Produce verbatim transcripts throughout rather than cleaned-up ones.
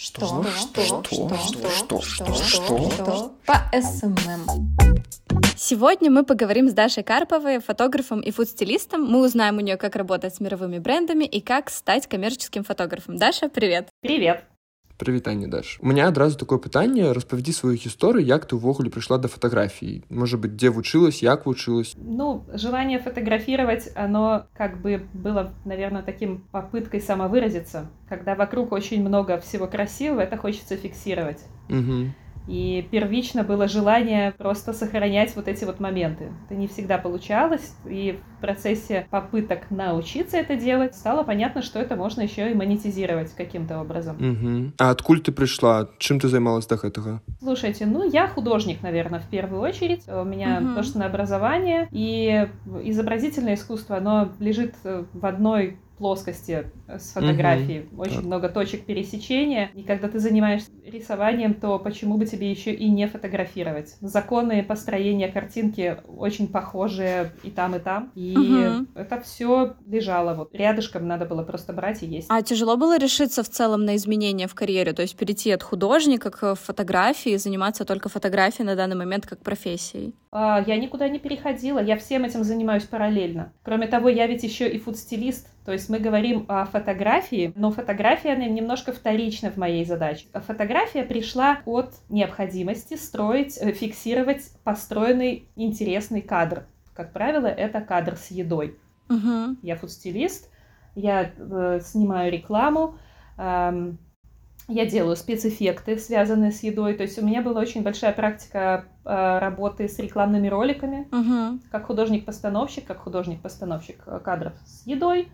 Что? Что? Что? Что? Что? Что? Что? Что? По эс эм эм. Сегодня мы поговорим с Дашей Карповой, фотографом и фуд-стилистом. Мы узнаем у нее, как работать с мировыми брендами и как стать коммерческим фотографом. Даша, привет! Привет! Привітання, Даш. У мене одразу таке питання. Розповіді свою історію, як ти увогуле пришла до фотографии. Может быть, где училась, як училась? Ну, желание фотографировать, оно как бы было, наверное, таким попыткой самовыразиться. Когда вокруг очень много всего красивого, это хочется фиксировать. Угу. И первично было желание просто сохранять вот эти вот моменты. Это не всегда получалось, и в процессе попыток научиться это делать стало понятно, что это можно еще и монетизировать каким-то образом. Угу. А откуль ты пришла? Чем ты займалась до этого? Слушайте, ну я художник, наверное, в первую очередь. У меня Угу. художественное образование, и изобразительное искусство, оно лежит в одной плоскости с фотографией. Угу. Очень так. много точек пересечения. И когда ты занимаешься рисованием, то почему бы тебе еще и не фотографировать? Законы построения картинки очень похожие и там, и там. И угу. это все лежало вот рядышком, надо было просто брать и есть. А тяжело было решиться в целом на изменения в карьере? То есть перейти от художника к фотографии и заниматься только фотографией на данный момент как профессией? А, я никуда не переходила, я всем этим занимаюсь параллельно. Кроме того, я ведь еще и фуд-стилист. То есть мы говорим о фотографии, но фотография, она немножко вторична в моей задаче. Фотография пришла от необходимости строить, фиксировать построенный интересный кадр. Как правило, это кадр с едой. Угу. Я фуд-стилист, я э, снимаю рекламу, э, я делаю спецэффекты, связанные с едой. То есть у меня была очень большая практика э, работы с рекламными роликами, угу. как художник-постановщик, как художник-постановщик кадров с едой.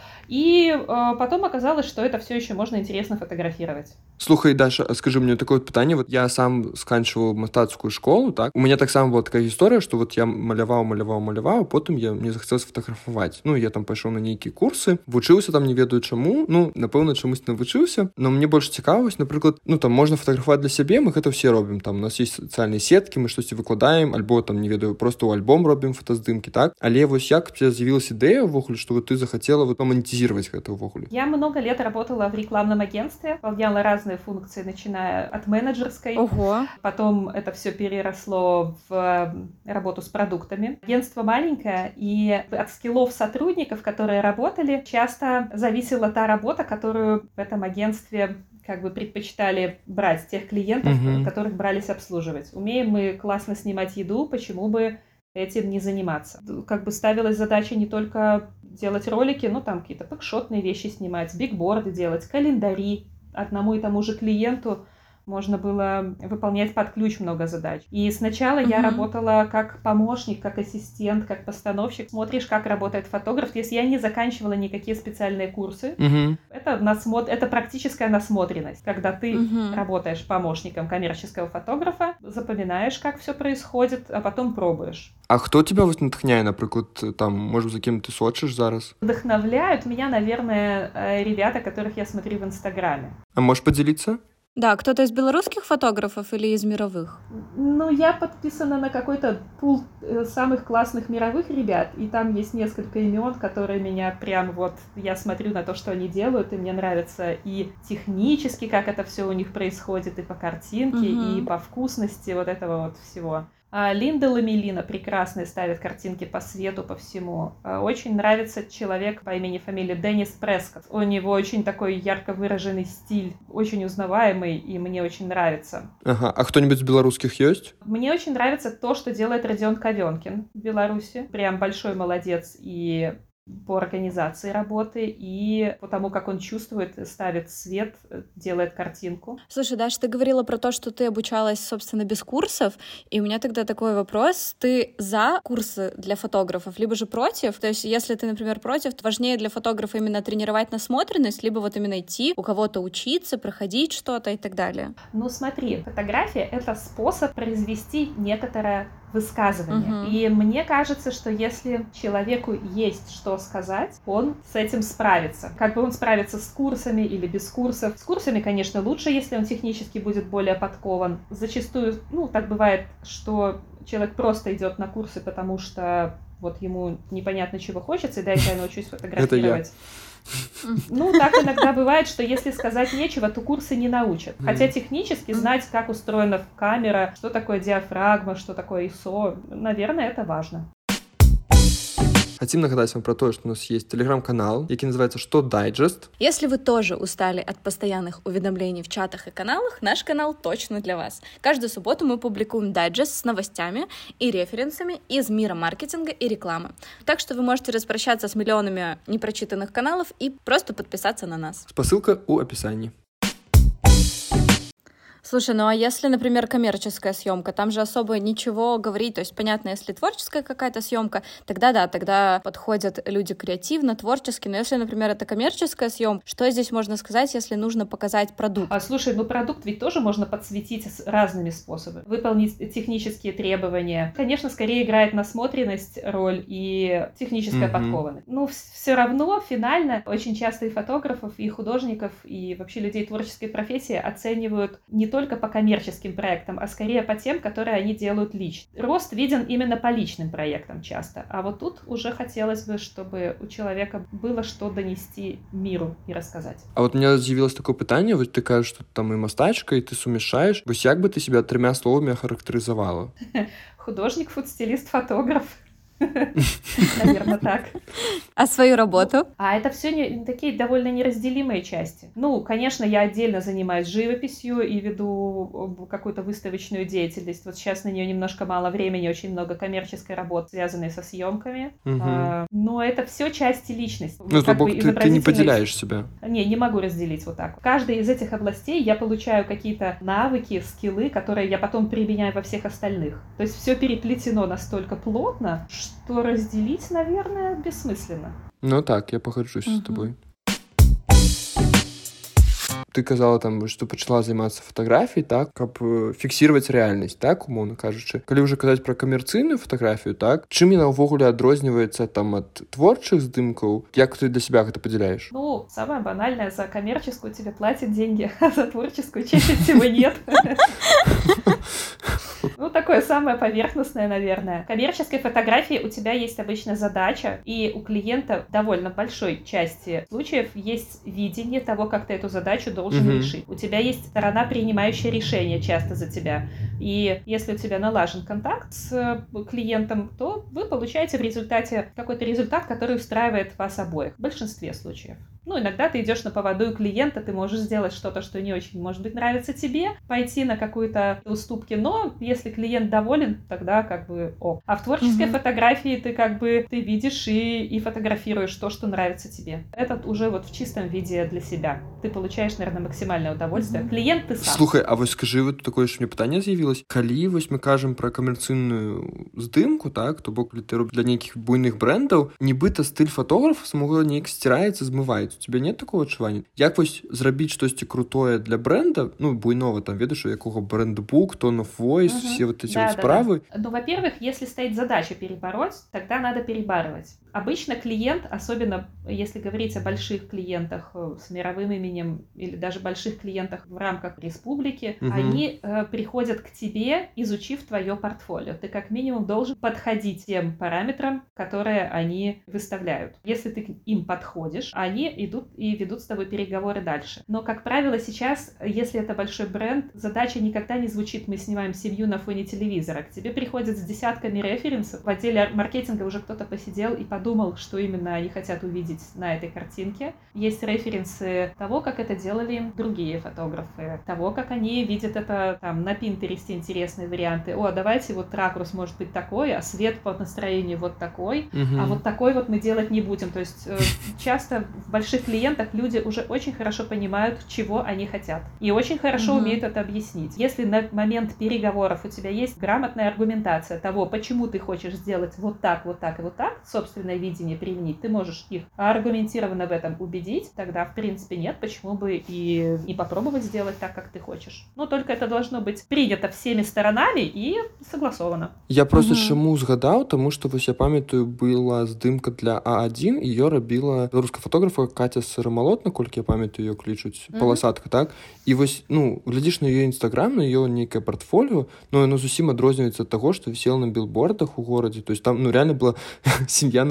И э, потом оказалось, что это все еще можно интересно фотографировать. Слухай, Даша, а скажи мне такое питание. Вот я сам сканчивал мастацкую школу, так? У меня так само была такая история, что вот я маляваў, маляваў, маляваў, потым я, мне захацелось фотографаваць. Ну, я там пайшоў на нейкія курсы, вучыўся там не ведаю чаму, ну, напэўна, чамусь навучыўся, но мне больш цікавасць, напрыклад, ну, там можна фотаграфаваць для сябе, мы гэта все робім, там, у нас есть сацыяльныя сеткі, мы штосьці выкладаем, альбо там, не ведаю, просто ў альбом робім фотаздымкі, так? Але вось як у тебя з'явілася ідэя ўвогуле, што вот ты захацела вот монетизировать гэта ўвогуле? Я много лет работала в рекламном агентстве, выполняла разные функции, начиная от менеджерской. Ого. Потом это все переросло в работу с продуктами. Агентство маленькое, и от скиллов сотрудников, которые работали, часто зависела та работа, которую в этом агентстве как бы предпочитали брать, тех клиентов, Мгм. которых брались обслуживать. Умеем мы классно снимать еду, почему бы этим не заниматься? Как бы ставилась задача не только делать ролики, но там какие-то пэкшотные вещи снимать, бигборды делать, календари. Одному и тому же клиенту можно было выполнять под ключ много задач. И сначала я Мгм. работала как помощник, как ассистент, как постановщик. Смотришь, как работает фотограф. Если я не заканчивала никакие специальные курсы, Угу. это, насмо... это практическая насмотренность. Когда ты Мгм. работаешь помощником коммерческого фотографа, запоминаешь, как все происходит, а потом пробуешь. А хто тебя вось натхняе, напрыклад, там, может, за кем ты сочыш зараз? Вдохновляют меня, наверное, э, ребята, которых я смотрю в Инстаграме. А можешь поделиться? Да, кто-то из белорусских фотографов или из мировых? Ну, я подписана на какой-то пул э, самых классных мировых ребят, и там есть несколько имен, которые меня прям вот... Я смотрю на то, что они делают, и мне нравится и технически, как это все у них происходит, и по картинке, Мгм. и по вкусности вот этого вот всего. А Линда Ламелина прекрасно ставит картинки по свету, по всему. А Очень нравится человек по имени фамилии Деннис Прескотт. У него очень такой ярко выраженный стиль, очень узнаваемый, и мне очень нравится. Ага. А кто-нибудь из белорусских есть? Мне очень нравится то, что делает Родион Ковенкин в Беларуси. Прям большой молодец и по организации работы, и по тому, как он чувствует, ставит свет, делает картинку. Слушай, Даша, ты говорила про то, что ты обучалась, собственно, без курсов, и у меня тогда такой вопрос. Ты за курсы для фотографов, либо же против? То есть, если ты, например, против, то важнее для фотографа именно тренировать насмотренность, либо вот именно идти, у кого-то учиться, проходить что-то и так далее? Ну, смотри, фотография — это способ произвести некоторое высказывание. Мгм. И мне кажется, что если человеку есть что сказать, он с этим справится. Как бы он справится с курсами или без курсов. С курсами, конечно, лучше, если он технически будет более подкован. Зачастую, ну, так бывает, что человек просто идет на курсы, потому что вот ему непонятно чего хочется, и дай-ка я научусь фотографировать. Ну, так иногда бывает, что если сказать нечего, то курсы не научат. Хотя технически знать, как устроена камера, что такое диафрагма, что такое ай эс о, наверное, это важно. Хотим нагадаць вам про тое, што у нас есть телеграм-канал, які называется «Что дайджест». Если вы тоже устали от постоянных уведомлений в чатах и каналах, наш канал точно для вас. Каждую субботу мы публикуем дайджест с новостями и референсами из мира маркетинга и рекламы. Так что вы можете распрощаться с миллионами непрочитанных каналов и просто подписаться на нас. Ссылка у описании. Слушай, ну а если, например, коммерческая съемка, там же особо ничего говорить, то есть, понятно, если творческая какая-то съемка, тогда да, тогда подходят люди креативно, творчески, но если, например, это коммерческая съемка, что здесь можно сказать, если нужно показать продукт? А, слушай, ну продукт ведь тоже можно подсветить разными способами, выполнить технические требования. Конечно, скорее играет насмотренность роль и техническая mm-hmm. подкованность. Но все равно финально очень часто и фотографов, и художников, и вообще людей творческой профессии оценивают не только только по коммерческим проектам, а скорее по тем, которые они делают лично. Рост виден именно по личным проектам часто. А вот тут уже хотелось бы, чтобы у человека было что донести миру и рассказать. А вот у меня з'явилось такое питание, вот ты кажешь, что там и мастачка, и ты сумешаешь. Вось як бы ты себя тремя словами охарактеризовала? Художник, фудстилист, фотограф. Наверное, так. А свою работу? А это все не, такие довольно неразделимые части. Ну, конечно, я отдельно занимаюсь живописью и веду какую-то выставочную деятельность. Вот сейчас на нее немножко мало времени, очень много коммерческой работы, связанной со съемками. Угу. А, но это все части личности. Ну, то бок, ты, ты не поделяешь себя. Не, не могу разделить вот так. В каждой из этих областей я получаю какие-то навыки, скиллы, которые я потом применяю во всех остальных. То есть все переплетено настолько плотно, что разделить, наверное, бессмысленно. Ну так, я погоджусь uh-huh. з тобой. Ты казала там, што пачала займацца фатаграфіяй, так, каб фіксировать рэальнасць, так, умоўна кажучы. Калі ўжо казаць пра камерцыйную фатаграфію, так, чым яна ўвогуле адрозніваецца там ад творчых здымкаў, як ты для себя гэта падзяляеш? Ну, самое банальное, за коммерческую тебе платят деньги, а за творческую чаще всего нет. Ну, такое самое поверхностное, наверное. В коммерческой фотографии у тебя есть обычно задача, и у клиента в довольно большой части случаев есть видение того, как ты эту задачу должен mm-hmm. решить. У тебя есть сторона, принимающая решение часто за тебя. И если у тебя налажен контакт с клиентом, то вы получаете в результате какой-то результат, который устраивает вас обоих. В большинстве случаев. Ну, иногда ты идешь на поводу у клиента, ты можешь сделать что-то, что не очень, может быть, нравится тебе, пойти на какую-то уступки, но если клиент доволен, тогда как бы ок. А в творческой mm-hmm. фотографии ты как бы ты видишь и, и фотографируешь то, что нравится тебе. Это уже вот в чистом виде для себя. Ты получаешь, наверное, максимальное удовольствие. Mm-hmm. Клиент ты сам. Слухай, а вось скажи, вот такое ж мне пытанне з'явілось. Калі вось мы кажам пра камерцыйную здымку, так, то бок ты робіш для нейкіх буйных брэндаў, нібыта стыль фотографа самого неяк сціраецца, змываецца. У тебя нет такого адчування? Як вось зрабіць штосьці крутое для бренда, ну, буйного, там, ведаеш, у якого брендбук, tone of voice, угу. все вот эти да, вот да, справы? Да. Ну, во-первых, если стоит задача перебороть, тогда надо перебарывать. Обычно клиент, особенно если говорить о больших клиентах с мировым именем или даже больших клиентах в рамках республики, угу. они э, приходят к тебе, изучив твое портфолио. Ты как минимум должен подходить тем параметрам, которые они выставляют. Если ты к им подходишь, они идут и ведут с тобой переговоры дальше. Но, как правило, сейчас, если это большой бренд, задача никогда не звучит «мы снимаем семью на фоне телевизора». К тебе приходят с десятками референсов. В отделе маркетинга уже кто-то посидел и подумал, что именно они хотят увидеть на этой картинке. Есть референсы того, как это делали другие фотографы, того, как они видят это там на Пинтересте, интересные варианты. О, давайте вот ракурс может быть такой, а свет по настроению вот такой, угу. а вот такой вот мы делать не будем. То есть э, часто в больших клиентах люди уже очень хорошо понимают, чего они хотят. И очень хорошо угу. умеют это объяснить. Если на момент переговоров у тебя есть грамотная аргументация того, почему ты хочешь сделать вот так, вот так и вот так, собственное видение применить, ты можешь их аргументированно в этом убедить, тогда, в принципе, нет, почему бы и не попробовать сделать так, как ты хочешь. Но только это должно быть принято всеми сторонами и согласовано. Я просто угу. чаму згадаў, тому что вось я памятаю, была здымка для А один, ее робила беларуская фотографа Катя Сырамалот, наколькі я памятаю, ее клічуць mm-hmm. паласатка, так? І вось, ну, глядзіш на ее інстаграм, на ее нейкае портфолио, но оно зусім адрозніваецца ад таго, што вісела на билбордах у горадзе. То есть там, ну, реально была семья на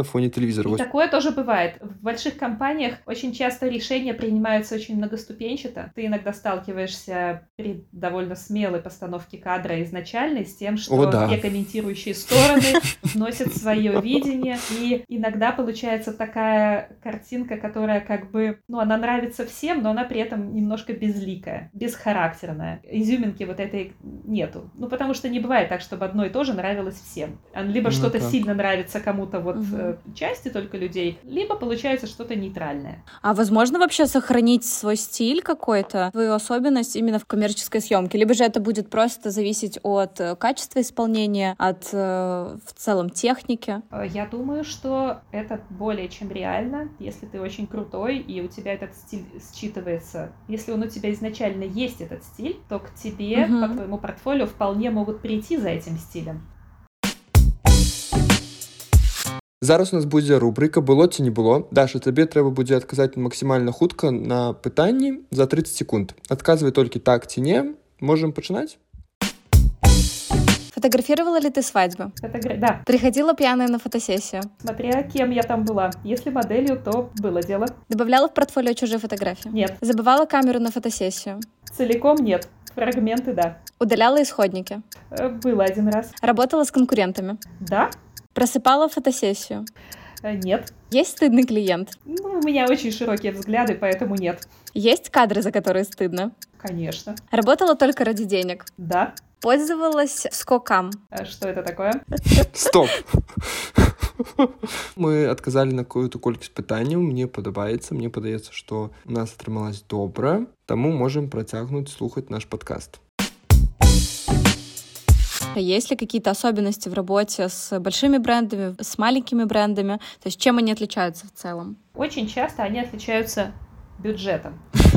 фоне телевизора. И Вот. такое тоже бывает. В больших компаниях очень часто решения принимаются очень многоступенчато. Ты иногда сталкиваешься при довольно смелой постановке кадра изначальной с тем, что О, да. все комментирующие стороны вносят свое видение, и иногда получается такая картинка, которая как бы, ну, она нравится всем, но она при этом немножко безликая, бесхарактерная. Изюминки вот этой нету. Ну, потому что не бывает так, чтобы одно и то же нравилось всем. Либо Ну, что-то так. сильно нравится кому-то вот Мгм. э, части только людей, либо получается что-то нейтральное. А возможно вообще сохранить свой стиль какой-то, свою особенность именно в коммерческой съемке? Либо же это будет просто зависеть от э, качества исполнения, от э, в целом техники? Э, Я думаю, что это более чем реально, если ты очень крутой, и у тебя этот стиль считывается. Если он у тебя изначально есть, этот стиль, то к тебе, Мгм. по твоему портфолио, вполне могут прийти за этим стилем. Зараз у нас буде рубрика «Було чи не було». Даша, тобі треба буде відказати максимально хутка на питанні за тридцать секунд. Отказывай только так чи не. Можем починать? Фотографировала ли ты свадьбу? Это, гра- да, Приходила пьяная на фотосессию? смотря кем я там была. Если моделью, то было дело. Добавляла в портфолио чужие фотографии? Нет. Забывала камеру на фотосессию? Целиком нет. Фрагменты, да. Удаляла исходники? Э, Было один раз. Работала с конкурентами? Да? Просыпала фотосессию? Э, Нет. Есть стыдный клиент? Ну, у меня очень широкие взгляды, поэтому нет. Есть кадры, за которые стыдно? Конечно. Работала только ради денег? Да. Пользовалась скокам? А что это такое? Стоп! Ми адказалі на какую-то колькасць пытанняў. Мне падабаецца, мне падаецца, што у нас атрымалось добра, таму можем працягнуць слухаць наш падкаст. Есть ли какие-то особенности в работе с большими брендами, с маленькими брендами? То есть чем они отличаются в целом? Очень часто они отличаются бюджетом.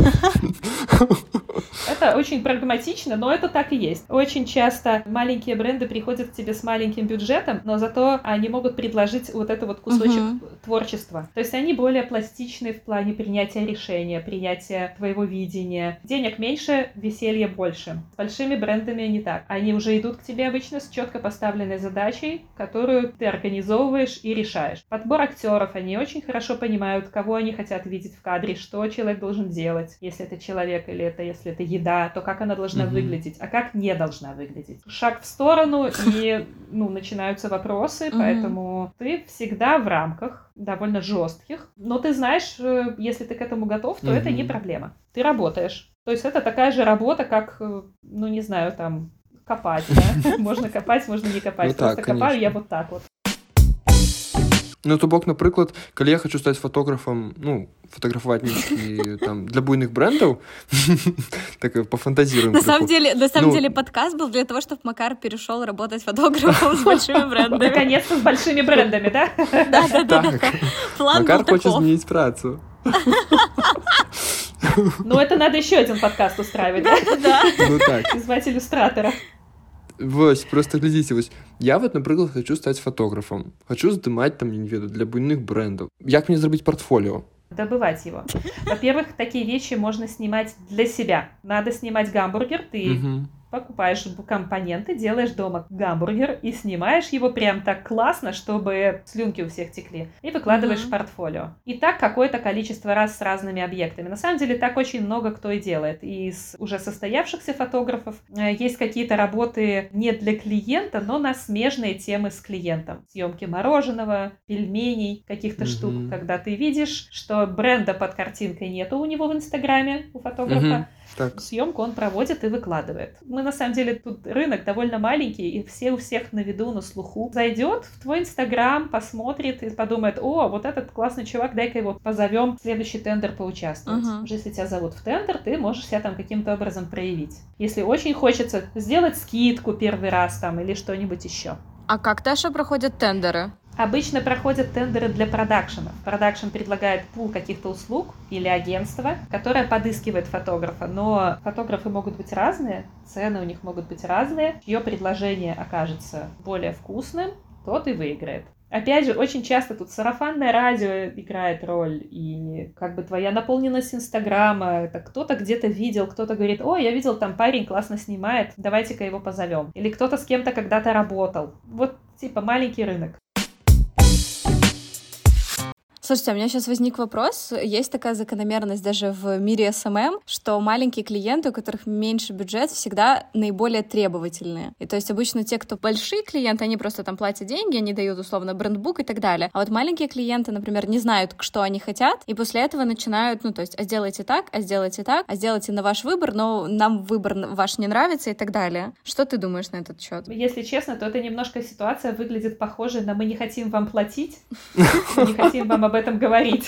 Это очень прагматично, но это так и есть. Очень часто маленькие бренды приходят к тебе с маленьким бюджетом, но зато они могут предложить вот это вот кусочек Мгм. творчества. То есть они более пластичны в плане принятия решения, принятия твоего видения. Денег меньше, веселья больше. С большими брендами не так. Они уже идут к тебе обычно с четко поставленной задачей, которую ты организовываешь и решаешь. Подбор актеров, они очень хорошо понимают, кого они хотят видеть в кадре, что человек должен делать, если это человек или это если это еда, то как она должна Мгм. выглядеть, а как не должна выглядеть. Шаг в сторону, и ну, начинаются вопросы, Мгм. поэтому ты всегда в рамках довольно жестких, но ты знаешь, э, если ты к этому готов, то это не Мгм. проблема. Ты работаешь. То есть это такая же работа, как, э, ну не знаю, там, копать, да? Можно копать, можно не копать. Ну Просто так, копаю конечно. я вот так вот. Ну, то бок, напрыклад, калі я хочу стаць фотографам, ну, фотографаваць нейкі там для буйных брэндаў, так пофантазируем. На самом деле, на самом Ну- деле подкаст был для того, чтобы Макар перешел работать фотографом с большими брендами. Наконец-то с большими брендами, да? Да-да-да. Так, План Макар был хоче таков. змяніць працу. Ну это надо еще один подкаст устраивать, да? Да. Ну так. И звать иллюстратора. Вось, просто глядзіце, вось я вот, напрыклад, хочу стаць фотографам, хочу здымаць там, я не ведаю, для буйных брэндаў. Як мне зрабіць портфолио? Добывать его. Во-первых, такие вещи можно снимать для себя. Надо снимать гамбургер, ты Мгм. покупаешь компоненты, делаешь дома гамбургер и снимаешь его прям так классно, чтобы слюнки у всех текли, и выкладываешь Мгм. в портфолио. И так какое-то количество раз с разными объектами. На самом деле так очень много кто и делает. И из уже состоявшихся фотографов э, есть какие-то работы не для клиента, но на смежные темы с клиентом. Съемки мороженого, пельменей, каких-то Мгм. штук, когда ты видишь, что бренда под картинкой нету у него в Инстаграме, у фотографа, Мгм. Так. съемку он проводит и выкладывает. Мы, на самом деле, тут рынок довольно маленький, и все у всех на виду, на слуху. Зайдет в твой Инстаграм, посмотрит и подумает: о, вот этот классный чувак, дай-ка его позовем в следующий тендер поучаствовать. Мгм. Уже если тебя зовут в тендер, ты можешь себя там каким-то образом проявить. Если очень хочется сделать скидку первый раз там или что-нибудь еще. А как, Даша, проходят тендеры? Обычно проходят тендеры для продакшена. Продакшн предлагает пул каких-то услуг или агентство, которое подыскивает фотографа. Но фотографы могут быть разные, цены у них могут быть разные. Чье предложение окажется более вкусным, тот и выиграет. Опять же, очень часто тут сарафанное радио играет роль, и как бы твоя наполненность Инстаграма, это кто-то где-то видел, кто-то говорит: о, я видел, там парень классно снимает, давайте-ка его позовем. Или кто-то с кем-то когда-то работал. Вот типа маленький рынок. Слушайте, у меня сейчас возник вопрос. Есть такая закономерность даже в мире эс эм эм, что маленькие клиенты, у которых меньше бюджет, всегда наиболее требовательные. И то есть обычно те, кто большие клиенты, они просто там платят деньги, они дают условно брендбук и так далее. А вот маленькие клиенты, например, не знают, что они хотят, и после этого начинают, ну то есть, а сделайте так, а сделайте так, а сделайте на ваш выбор, но нам выбор ваш не нравится и так далее. Что ты думаешь на этот счет? Если честно, то это немножко ситуация выглядит похожей на «мы не хотим вам платить, мы не хотим вам об этом говорить».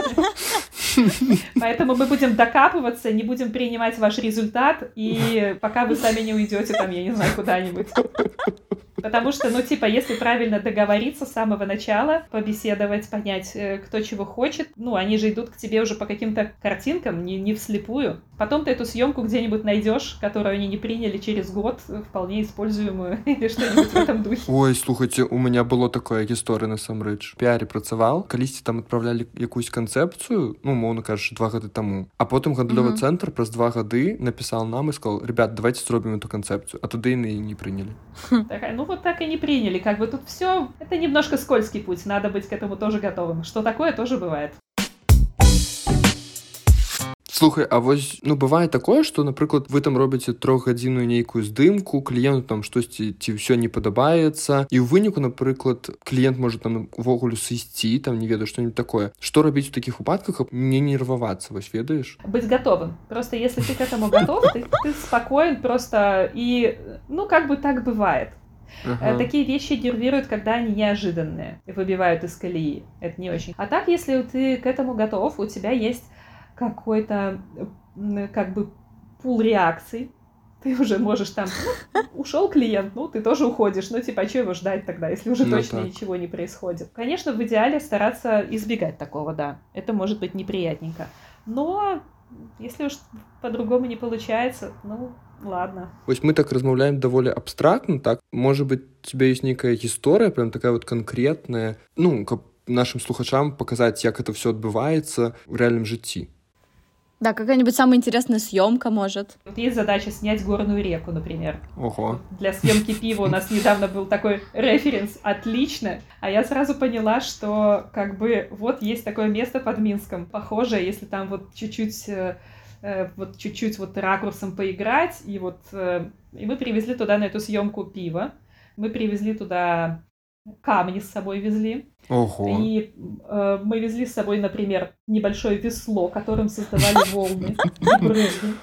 Поэтому мы будем докапываться, не будем принимать ваш результат, и пока вы сами не уйдете там, я не знаю, куда-нибудь. Потому что, ну, типа, если правильно договориться с самого начала, побеседовать, понять, кто чего хочет, ну, они же идут к тебе уже по каким-то картинкам, не, не вслепую. Потом ты эту съемку где-нибудь найдешь, которую они не приняли через год, вполне используемую, или что-нибудь в этом духе. Ой, слухайте, у меня была такая история насамрэч. В піарі працаваў, калісьці там адпраўлялі якусь канцэпцыю, ну, умоўна кажучы, два гады таму. А потым гандлёвы mm-hmm. цэнтр праз два гады напісаў нам і сказал: ребят, давайте зробім эту канцэпцыю. А туды яны не прынялі. Такая, ну, вот так и не приняли. Как бы тут все, это немножко скользкий путь, надо быть к этому тоже готовым. Что такое, тоже бывает. Слухай, а вось, ну, бывае такое, што, напрыклад, вы там робіце трохгадзінную нейкую здымку, кліенту там штосьці ці ўсё не падабаецца, і ў выніку, напрыклад, кліент можа там увогуле сысці, там, не ведаю, што-нибудь такое. Што рабіць у такіх выпадках, каб не нервавацца, вось ведаеш? Быть готовым. Просто если ты к этому готов, ты, ты спокоен просто, и, ну, как бы так бывает. Ага. Такие вещи нервируют, когда они неожиданные, выбивают из колеи. Это не очень. А так, если ты к этому готов, у тебя есть какой-то, как бы, пул реакций, ты уже можешь там, ну, ушел клиент, ну, ты тоже уходишь, ну, типа, а что его ждать тогда, если уже ну, точно так. ничего не происходит? Конечно, в идеале стараться избегать такого, да, это может быть неприятненько, но если уж по-другому не получается, ну, ладно. Вось мы так размаўляем даволі абстрактна, так? Может быть, у тебя есть некая гісторыя, прям такая вот конкретная, ну, каб нашим слухачам показать, як это все отбывается в реальном житті. Да, какая-нибудь самая интересная съемка, может. Вот есть задача снять горную реку, например. Ого. Для съемки пива у нас недавно был такой референс, отлично. А я сразу поняла, что как бы вот есть такое место под Минском, похожее, если там вот чуть-чуть, э, вот чуть-чуть вот ракурсом поиграть, и вот э, и мы привезли туда на эту съемку пиво, мы привезли туда камни с собой везли. Ого. И э, мы везли с собой, например, небольшое весло, которым создавали волны и брызги.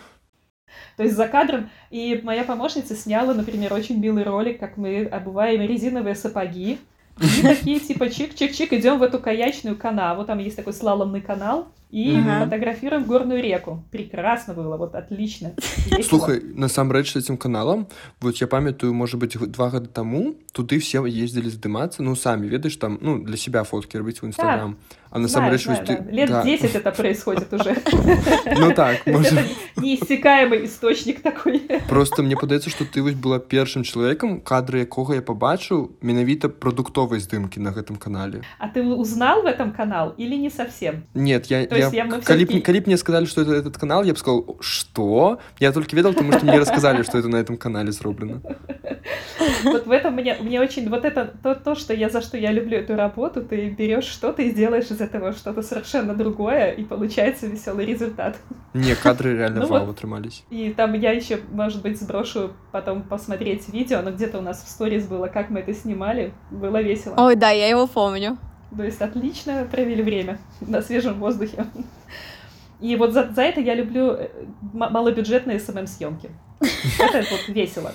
То есть за кадром. И моя помощница сняла, например, очень милый ролик, как мы обуваем резиновые сапоги. И такие типа чик-чик-чик идем в эту каячную канаву. Там есть такой слаломный канал. И uh-huh. фотографируем горную реку. Прекрасно было, вот отлично. Весело. Слухай, насамрэч, с этим каналом, вот я памятаю, может быть, два года тому, туды все ездили здымацца, ну, сами, ведаешь, там, ну, для себя фотки робить в Инстаграм. Да. А насамрэч, знаю, знаю, ты... да. Лет да. десять это происходит уже. Ну так, может. Это неиссякаемый источник такой. Просто мне падаецца, што ты вось была першым чалавекам, кадры якога я пабачыў менавіта прадуктовай здымкі на гэтым канале. А ты узнал в этом канал или не совсем? Нет, я... То есть я, я калі, все-таки... калі б мне сказали, что это этот канал, я бы сказал, что? Я только видел, потому что мне рассказали, что это на этом канале сделано. Вот в этом мне, мне очень... Вот это то, то, что я, за что я люблю эту работу. Ты берешь что-то и делаешь из этого что-то совершенно другое, и получается веселый результат. Не, кадры реально ну вау вот. отрымались. И там я еще, может быть, сброшу потом посмотреть видео, но где-то у нас в сторис было, как мы это снимали. Было весело. Ой, да, я его помню. То есть отлично провели время на свежем воздухе. И вот за, за это я люблю м- малобюджетные эс эм эм-съемки. Это вот весело.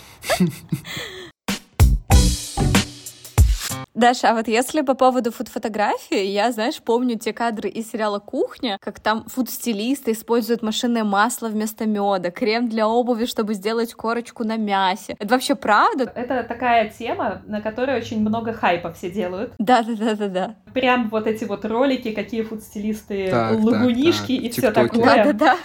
Даша, а вот если по поводу фуд-фотографии, я, знаешь, помню те кадры из сериала «Кухня», как там фуд-стилисты используют машинное масло вместо меда, крем для обуви, чтобы сделать корочку на мясе. Это вообще правда? Это такая тема, на которой очень много хайпа все делают. Да-да-да-да-да. Прям вот эти вот ролики, какие фуд-стилисты, так, лагунишки так, так. и все такое. Да-да-да.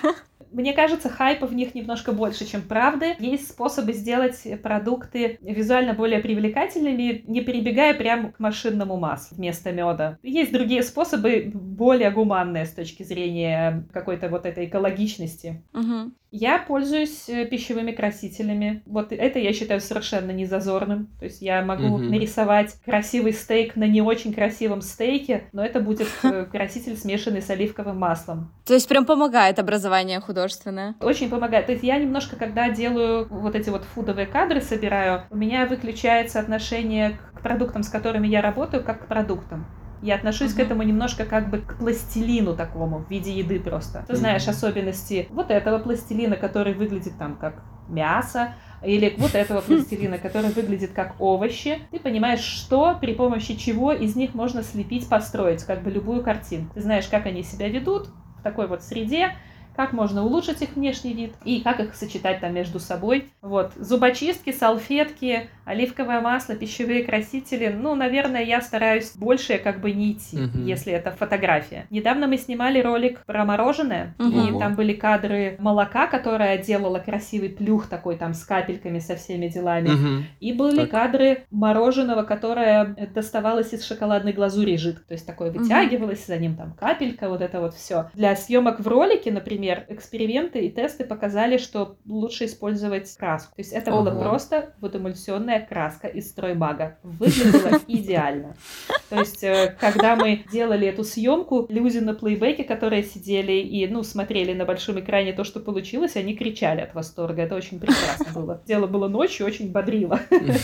мне кажется, хайпа в них немножко больше, чем правды. Есть способы сделать продукты визуально более привлекательными, не перебегая прямо к машинному маслу вместо меда. Есть другие способы, более гуманные с точки зрения какой-то вот этой экологичности. Угу. Я пользуюсь пищевыми красителями. Вот это я считаю совершенно незазорным. То есть я могу Мгм. нарисовать красивый стейк на не очень красивом стейке, но это будет э, краситель, смешанный с оливковым маслом. То есть прям помогает образование художественное. Очень помогает. То есть я немножко, когда делаю вот эти вот фудовые кадры, собираю, у меня выключается отношение к продуктам, с которыми я работаю, как к продуктам. Я отношусь Мгм. к этому немножко как бы к пластилину такому, в виде еды просто. Ты Мгм. знаешь особенности вот этого пластилина, который выглядит там как мясо, или вот этого пластилина, который выглядит как овощи. Ты понимаешь, что, при помощи чего из них можно слепить, построить как бы любую картинку. Ты знаешь, как они себя ведут в такой вот среде, как можно улучшить их внешний вид и как их сочетать там между собой. Вот. Зубочистки, салфетки, оливковое масло, пищевые красители. Ну, наверное, я стараюсь больше как бы не идти, Мгм. если это фотография. Недавно мы снимали ролик про мороженое, Мгм. и там были кадры молока, которое делало красивый плюх такой там с капельками, со всеми делами. Мгм. И были Так. кадры мороженого, которое доставалось из шоколадной глазури жидко. То есть такое Мгм. вытягивалось, за ним там капелька, вот это вот все. Для съемок в ролике, например, эксперименты и тесты показали, что лучше использовать краску. То есть это было Ого. просто водоэмульсионная краска из строймага. Выглядело идеально. То есть, э, когда мы делали эту съемку, люди на плейбеке, которые сидели и, ну, смотрели на большом экране то, что получилось, они кричали от восторга. Это очень прекрасно было. Дело было ночью, очень бодрило.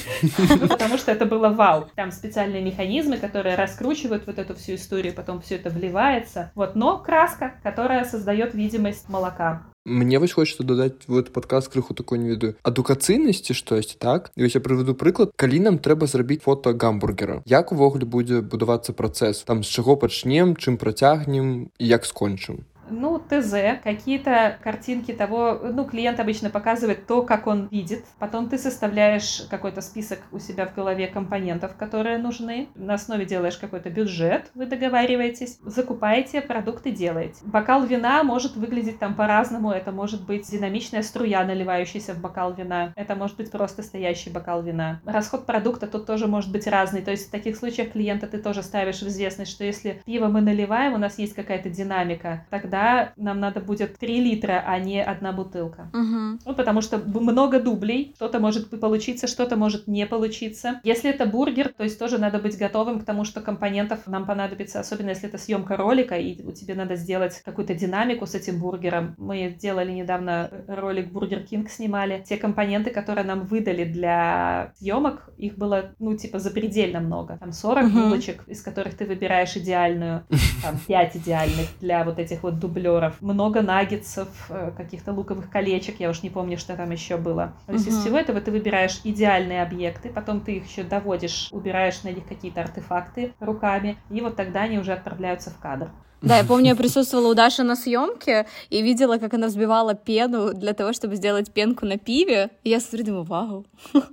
Ну, потому что это было вау. Там специальные механизмы, которые раскручивают вот эту всю историю, потом все это вливается. Вот, но краска, которая создает видимость молока. Мені ось хочеться додати в этот подкаст криху такої невіду адукаційності щось, так? І ось я приведу приклад. Коли нам треба зробити фото гамбургера, як увогуле буде будуватися процес? Там з чого почнемо, чим протягнемо і як скончимо? Ну, ТЗ, какие-то картинки того, ну, клиент обычно показывает то, как он видит. Потом ты составляешь какой-то список у себя в голове компонентов, которые нужны. На основе делаешь какой-то бюджет, вы договариваетесь, закупаете, продукты делаете. Бокал вина может выглядеть там по-разному. Это может быть динамичная струя, наливающаяся в бокал вина. Это может быть просто стоящий бокал вина. Расход продукта тут тоже может быть разный. То есть в таких случаях клиента ты тоже ставишь в известность, что если пиво мы наливаем, у нас есть какая-то динамика, тогда нам надо будет три литра, а не одна бутылка. Угу. Ну, потому что много дублей, что-то может получиться, что-то может не получиться. Если это бургер, то есть тоже надо быть готовым к тому, что компонентов нам понадобится, особенно если это съемка ролика, и тебе надо сделать какую-то динамику с этим бургером. Мы делали недавно ролик Burger King, снимали. Те компоненты, которые нам выдали для съемок, их было, ну, типа, запредельно много. Там сорок Мгм. булочек, из которых ты выбираешь идеальную, там пять идеальных для вот этих вот дублеров. Много наггетсов, э, каких-то луковых колечек, я уж не помню, что там еще было. То есть из Мгм. всего этого ты выбираешь идеальные объекты, потом ты их еще доводишь, убираешь на них какие-то артефакты руками, и вот тогда они уже отправляются в кадр. Да, я помню, я присутствовала у Даши на съемке и видела, как она взбивала пену для того, чтобы сделать пенку на пиве. И я смотрю, думаю, вау,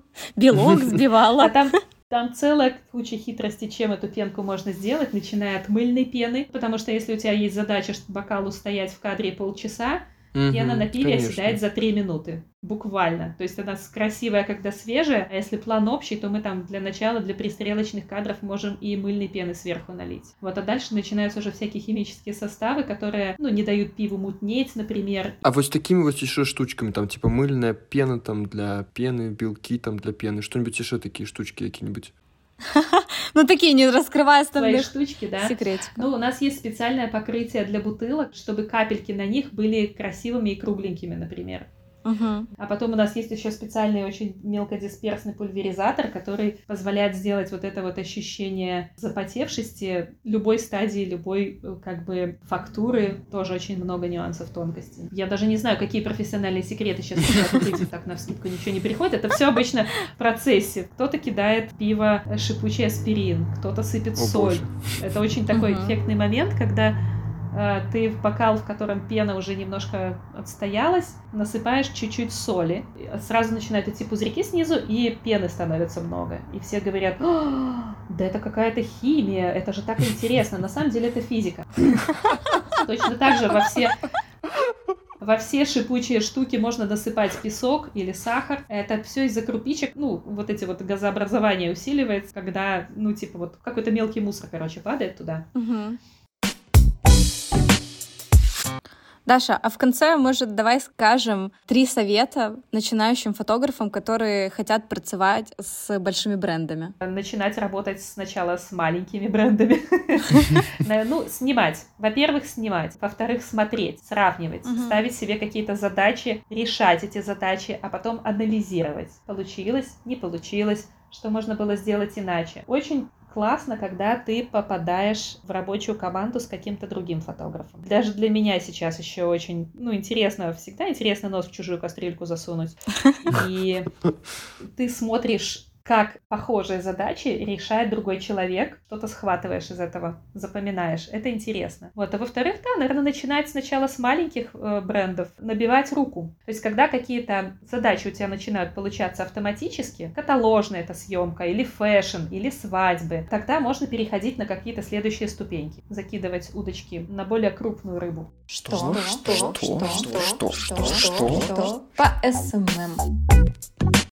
белок А взбивала. там, там целая куча хитростей, чем эту пенку можно сделать, начиная от мыльной пены, потому что если у тебя есть задача, что бокалу стоять в кадре полчаса, пена Мгм, на пиве конечно. оседает за три минуты. Буквально. То есть она красивая, когда свежая, а если план общий, то мы там для начала, для пристрелочных кадров можем и мыльной пены сверху налить. Вот, а дальше начинаются уже всякие химические составы, которые, ну, не дают пиву мутнеть, например. А вот с такими вот еще штучками, там, типа мыльная пена там для пены, белки там для пены, что-нибудь еще такие штучки какие-нибудь? Ну, такие, не раскрывая Свои основных штучки, да. секретиков. Ну, у нас есть специальное покрытие для бутылок, чтобы капельки на них были красивыми и кругленькими, например. Угу. А потом у нас есть еще специальный очень мелкодисперсный пульверизатор, который позволяет сделать вот это вот ощущение запотевшести любой стадии, любой э, как бы фактуры. Тоже очень много нюансов, тонкостей. Я даже не знаю, какие профессиональные секреты сейчас выйдут, так навскидку ничего не приходит. Это все обычно в процессе. Кто-то кидает в пиво шипучий аспирин, кто-то сыпет О, соль. боже. Это очень такой Мгм. эффектный момент, когда э, ты в бокал, в котором пена уже немножко отстоялась, насыпаешь чуть-чуть соли. И сразу начинают идти пузырьки снизу, и пены становится много. И все говорят: «А, да это какая-то химия, это же так интересно». На самом деле это физика. Точно так же во все... Во все шипучие штуки можно досыпать песок или сахар. Это все из-за крупичек. Ну, вот эти вот газообразования усиливается, когда, ну, типа вот какой-то мелкий мусор, короче, падает туда. Угу. Даша, а в конце, может, давай скажем три совета начинающим фотографам, которые хотят працевать с большими брендами. Начинать работать сначала с маленькими брендами. Ну, снимать. Во-первых, снимать. Во-вторых, смотреть, сравнивать, ставить себе какие-то задачи, решать эти задачи, а потом анализировать. Получилось, не получилось, что можно было сделать иначе. Очень классно, когда ты попадаешь в рабочую команду с каким-то другим фотографом. Даже для меня сейчас еще очень, ну, интересно, всегда интересно нос в чужую кастрюльку засунуть. И ты смотришь, как похожие задачи решает другой человек, что-то схватываешь из этого, запоминаешь. Это интересно. Вот. А во-вторых, да, наверное, начинать сначала с маленьких э, брендов, набивать руку. То есть, когда какие-то задачи у тебя начинают получаться автоматически, каталожная эта съемка, или фэшн, или свадьбы, тогда можно переходить на какие-то следующие ступеньки, закидывать удочки на более крупную рыбу. Что? Что? Что? Что? Что? Что? Что? По эс эм эм.